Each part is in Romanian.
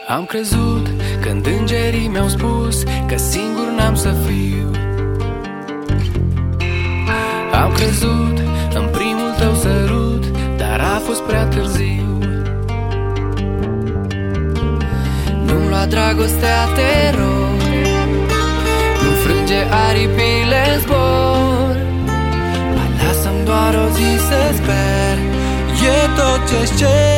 Am crezut când îngerii mi-au spus că singur n-am să fiu. Am crezut în primul tău sărut, dar a fost prea târziu. Nu-mi lua dragostea, te rog, nu frânge aripile în zbor. Mai lasă-mi doar o zi să sper, e tot ce-ți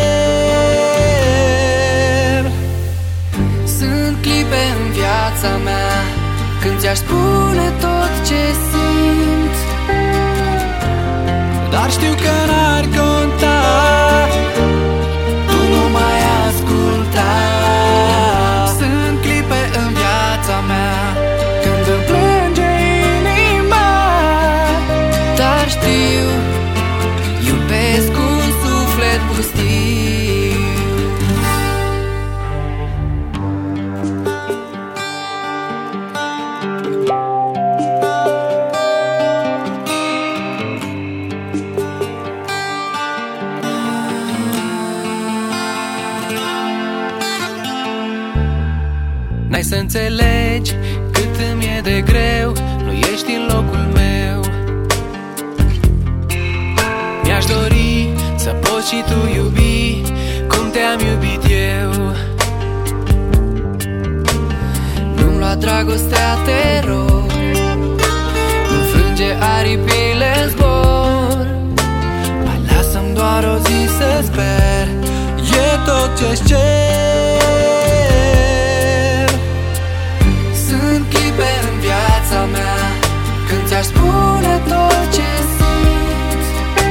cer. Sunt clipe în viața mea când ți-aș spune tot ce simt, dar știu că n-ar conta, tu nu mai asculta. Sunt clipe în viața mea când îmi plânge inima, dar știu, iubesc un suflet pustiu. N-ai să înțelegi cât îmi e de greu, nu ești în locul meu. Mi-aș dori să poți și tu iubi cum te-am iubit eu. Nu-mi lua dragostea, te rog, nu frânge aripile în zbor. Mai lasă-mi doar o zi să sper, e tot ce-ți cer. Când ți-aș spune tot ce simt,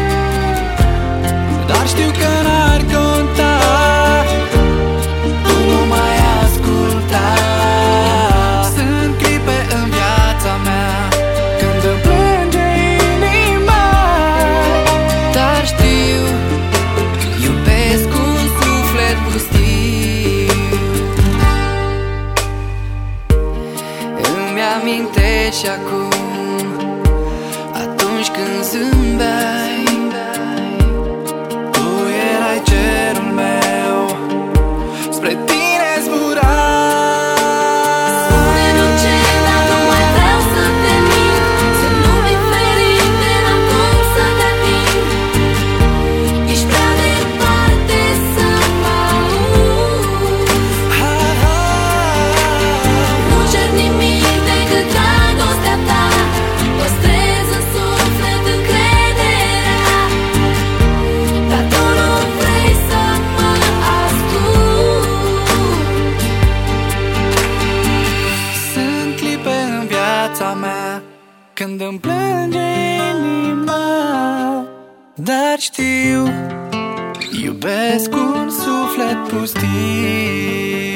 dar știu că n-ar conta, tu nu mai asculta. Sunt clipe în viața mea când îmi plânge inima, dar știu, iubesc un suflet pustiu. Îmi amintești acum atunci când zâmbeai, tu erai cerul meu, spre tine zburai. Spune-mi orice, dar nu mai vreau să te mint, să nu mi ferit de la cum să te ating. Ești prea departe să mă auzi. Nu cer nimic decât dragostea ta, păstrez în suflet încrederea, dar tu nu vrei să mă asculti. Sunt clipe în viața mea când îmi plânge inima, dar știu, iubesc un suflet pustiu.